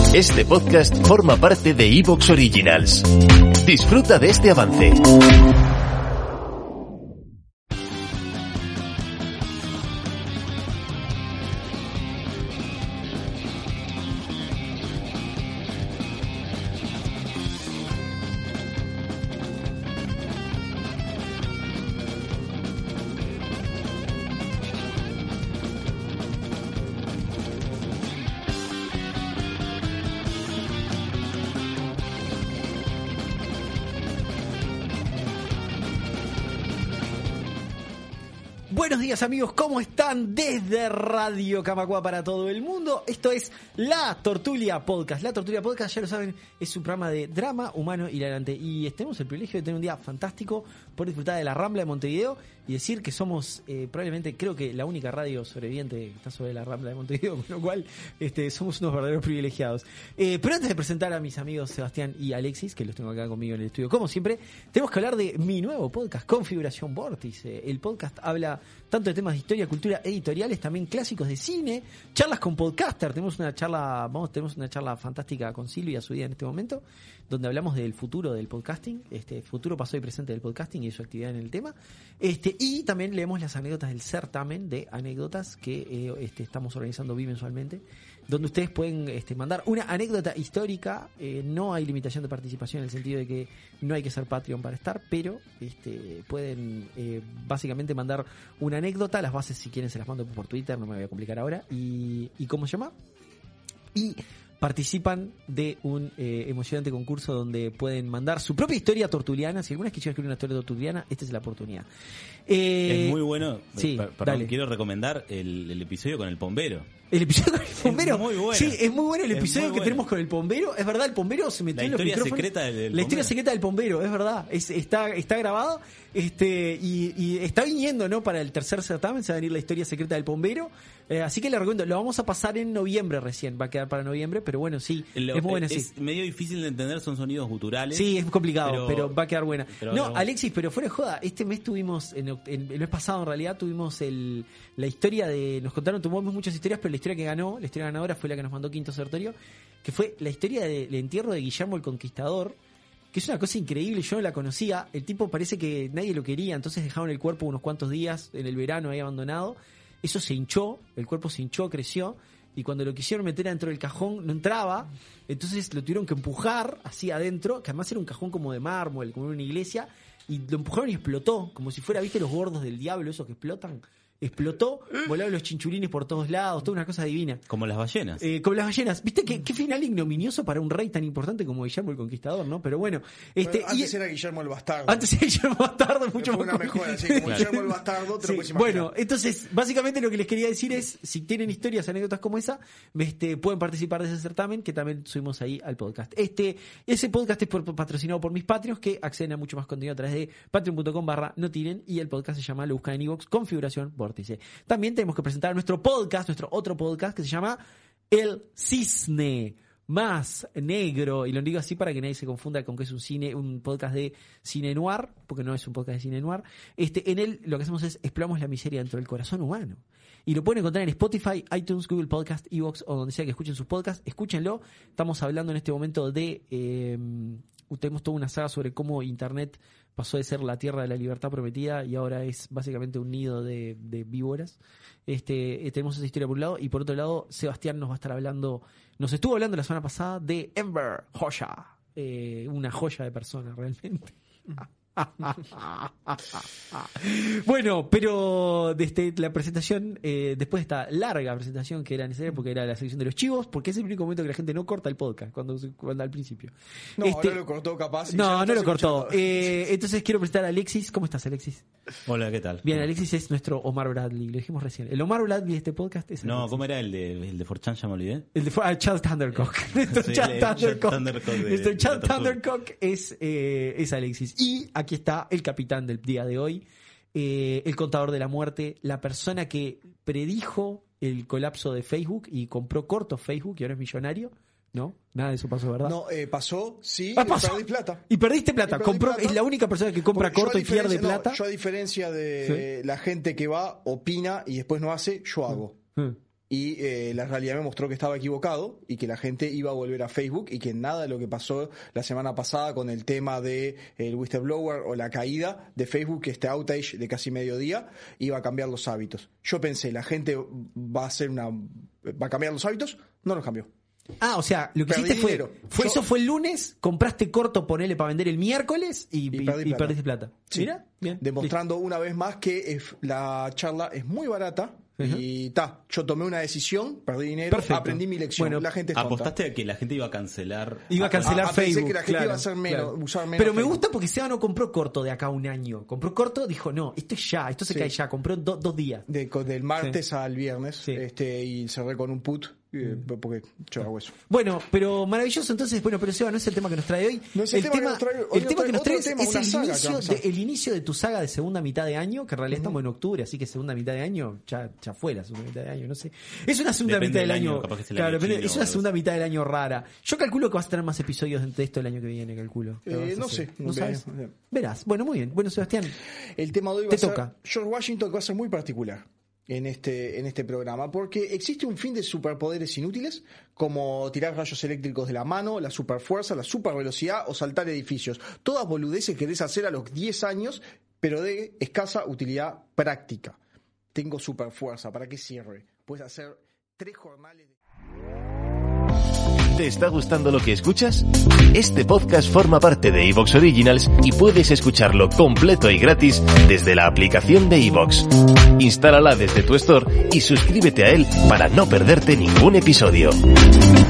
Este podcast forma parte de Evox Originals. Disfruta de este avance. Buenos días amigos, ¿cómo están? Desde Radio Camacuá para todo el mundo. Esto es La Tortulia Podcast. La Tortulia Podcast, ya lo saben, es un programa de drama humano hilarante. Y tenemos el privilegio de tener un día fantástico por disfrutar de la Rambla de Montevideo y decir que somos probablemente, creo que la única radio sobreviviente que está sobre la Rambla de Montevideo, con lo cual somos unos verdaderos privilegiados. Pero antes de presentar a mis amigos Sebastián y Alexis, que los tengo acá conmigo en el estudio, como siempre, tenemos que hablar de mi nuevo podcast, Configuración Vórtice. El podcast habla tanto de temas de historia, cultura, editoriales, también clásicos de cine, charlas con podcaster. Tenemos una charla fantástica con Silvia Zúñiga en este momento, donde hablamos del futuro del podcasting, futuro, pasado y presente del podcasting y su actividad en el tema. Y también leemos las anécdotas del certamen de anécdotas que estamos organizando bimensualmente, donde ustedes pueden mandar una anécdota histórica. No hay limitación de participación en el sentido de que no hay que ser Patreon para estar, pero pueden básicamente mandar una anécdota. Las bases, si quieren, se las mando por Twitter, no me voy a complicar ahora. ¿Y cómo se llama? Y participan de un emocionante concurso donde pueden mandar su propia historia tortuliana. Si alguna vez quisieran escribir una historia tortuliana, esta es la oportunidad. Es muy bueno. Sí, perdón, quiero recomendar el episodio con el pombero. ¿El episodio con el pombero? Es muy bueno. Sí, es muy bueno el episodio que tenemos con el pombero. Es verdad, el pombero se metió en los micrófonos. La historia secreta del pombero, es verdad. Está grabado y está viniendo, ¿no? Para el tercer certamen se va a venir la historia secreta del pombero. Así que le recomiendo. Lo vamos a pasar en noviembre recién. Va a quedar para noviembre, pero bueno, sí. Es muy buena, sí. Es medio difícil de entender, son sonidos guturales. Sí, es complicado, pero va a quedar buena. No, Alexis, pero fuera de joda, este mes tuvimos, el mes pasado en realidad, tuvimos la historia de... Nos contaron, tuvimos muchas historias, pero la historia que ganó, la historia ganadora fue la que nos mandó Quinto Sertorio, que fue la historia del entierro de Guillermo el Conquistador, que es una cosa increíble. Yo no la conocía. El tipo parece que nadie lo quería, entonces dejaron el cuerpo unos cuantos días en el verano ahí abandonado. Eso se hinchó, el cuerpo se hinchó, creció, y cuando lo quisieron meter adentro del cajón no entraba, entonces lo tuvieron que empujar así adentro, que además era un cajón como de mármol, como en una iglesia, y lo empujaron y explotó, como si fuera, ¿viste los gordos del diablo esos que explotan? Explotó, volaron los chinchulines por todos lados, toda una cosa divina. Como las ballenas. Como las ballenas. ¿Viste qué final ignominioso para un rey tan importante como Guillermo el Conquistador, no? Pero bueno. Antes era Guillermo el Bastardo. Antes era Guillermo el Bastardo, mucho más. Una mejora, así como Guillermo el Bastardo, te lo puedes imaginar. Bueno, entonces, básicamente lo que les quería decir es, si tienen historias, anécdotas como esa, pueden participar de ese certamen, que también subimos ahí al podcast. Ese podcast es patrocinado por mis Patreons, que acceden a mucho más contenido a través de patreon.com/notiren, y el podcast se llama, lo buscan en iVoox, Configuración Vórtice. También tenemos que presentar nuestro otro podcast que se llama El Cisne Más Negro, y lo digo así para que nadie se confunda con que es un podcast de cine noir, porque no es un podcast de cine noir. En él lo que hacemos es exploramos la miseria dentro del corazón humano. Y lo pueden encontrar en Spotify, iTunes, Google Podcast, Evox o donde sea que escuchen sus podcasts. Escúchenlo. Estamos hablando en este momento de... tenemos toda una saga sobre cómo Internet pasó de ser la tierra de la libertad prometida y ahora es básicamente un nido de víboras. Tenemos esa historia por un lado, y por otro lado Sebastián nos estuvo hablando la semana pasada de Enver Hoxha, una joya de persona realmente. Bueno, pero la presentación, después de esta larga presentación que era necesaria porque era la sección de los chivos, porque es el único momento que la gente no corta el podcast cuando al principio. No, ahora lo cortó capaz. No lo cortó. Entonces quiero presentar a Alexis. ¿Cómo estás, Alexis? Hola, ¿qué tal? Bien, Alexis es nuestro Omar Bradley, lo dijimos recién. El Omar Bradley de este podcast es No, ¿cómo era el de 4chan? Ya me olvidé. El de Charles Thundercock. Nuestro Charles Thundercock es Alexis. Y aquí está el capitán del día de hoy, el contador de la muerte, la persona que predijo el colapso de Facebook y compró cortos Facebook y ahora es millonario. ¿No? Nada de eso pasó, ¿verdad? No, pasó, sí, pasó. Perdí plata. Y perdiste plata. Es la única persona que compra corto y pierde plata. Yo, a diferencia de la gente que va, opina y después no hace, yo hago. y la realidad me mostró que estaba equivocado y que la gente iba a volver a Facebook y que nada de lo que pasó la semana pasada con el tema de el whistleblower o la caída de Facebook, este outage de casi mediodía, iba a cambiar los hábitos. Yo pensé, la gente va a cambiar los hábitos, no los cambió. Ah, o sea, lo que hiciste eso fue el lunes, compraste corto, ponele para vender el miércoles y perdiste plata. Sí. Mira, bien. Demostrando una vez más que la charla es muy barata. Y yo tomé una decisión, perdí dinero, aprendí mi lección. Bueno, la gente es tonta. Apostaste a que la gente iba a cancelar. Facebook. Pensé que la gente iba a hacer usar menos. Pero me gusta porque Seba no compró corto de acá a un año. Compró corto, dijo, no, esto es ya, esto se cae ya. Compró 2 días. Del martes al viernes y cerré con un put. Porque yo hago eso. Bueno, pero maravilloso. Entonces, pero Seba, no es el tema que nos trae hoy. No es el tema que nos trae hoy. El tema que nos trae es el inicio de tu saga de segunda mitad de año, que en realidad estamos en octubre, así que segunda mitad de año ya fue la segunda mitad de año, no sé. Es una segunda mitad del año. Claro, es una segunda mitad del año rara. Yo calculo que vas a tener más episodios de esto el año que viene, calculo. No sé. ¿No sabes? Verás. Bueno, muy bien. Bueno, Sebastián. El tema de hoy va a ser George Washington, que va a ser muy particular en este programa, porque existe un fin de superpoderes inútiles, como tirar rayos eléctricos de la mano, la superfuerza, la supervelocidad o saltar edificios. Todas boludeces que querés hacer a los 10 años, pero de escasa utilidad práctica. Tengo superfuerza, ¿para qué sirve? Puedes hacer 3 jornales de... ¿Te está gustando lo que escuchas? Este podcast forma parte de iVoox Originals y puedes escucharlo completo y gratis desde la aplicación de iVoox. Instálala desde tu store y suscríbete a él para no perderte ningún episodio.